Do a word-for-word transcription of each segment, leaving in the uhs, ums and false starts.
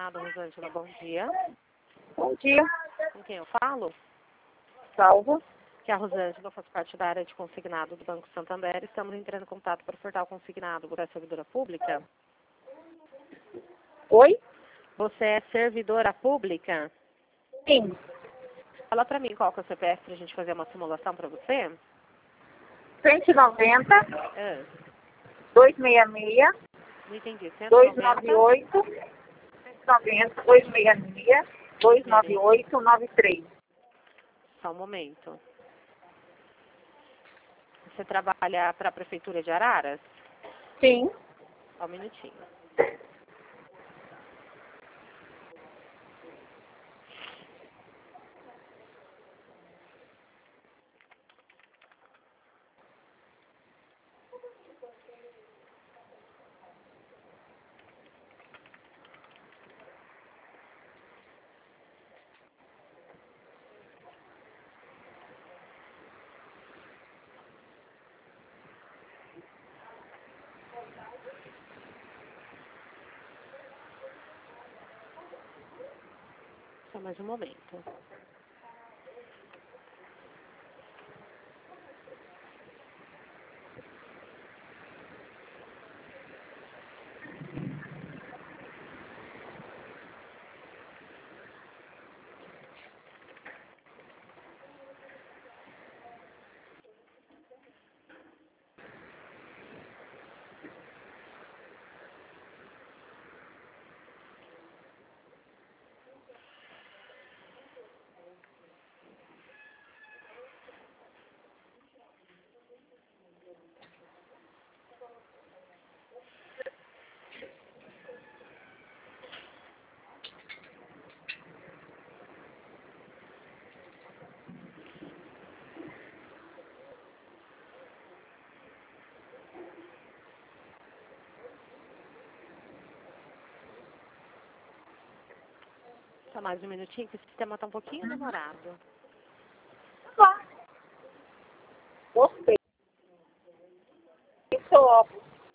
Consignado, Rosângela, bom dia. Bom dia. Com quem eu falo? Salva. Que é a Rosângela, faz parte da área de consignado do Banco Santander. Estamos entrando em contato para ofertar o consignado. Você é servidora pública? Oi? Você é servidora pública? Sim. Fala para mim qual que é o C P F para a gente fazer uma simulação para você. cento e noventa, Ah, duzentos e sessenta e seis, não entendi. duzentos e cento e noventa? noventa e oito, cento e noventa, duzentos e sessenta e seis, duzentos e noventa e oito, noventa e três. Só um momento. Você trabalha para a Prefeitura de Araras? Sim. Só um minutinho. Só mais um momento. Só mais um minutinho, que o sistema está um pouquinho demorado. Tá. Gostei. Isso, ó.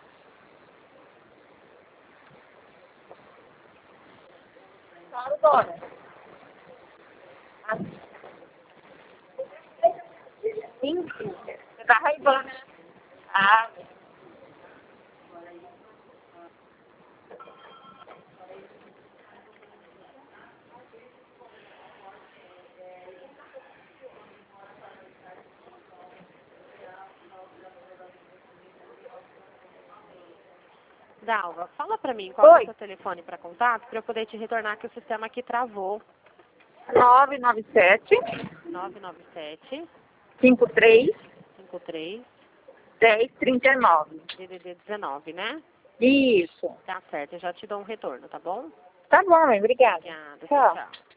Claro, Dora. Sim, filha. Você tá raivando, né? Ah, Dalva, fala para mim qual é o oi. seu telefone para contato para eu poder te retornar, que o sistema aqui travou. nove nove sete, nove nove sete, cinco três, cinco três, dez, trinta e nove. D D D dezenove, né? Isso. Tá certo, eu já te dou um retorno, tá bom? Tá bom, mãe. Obrigada. Obrigada, tchau, Tchau. tchau.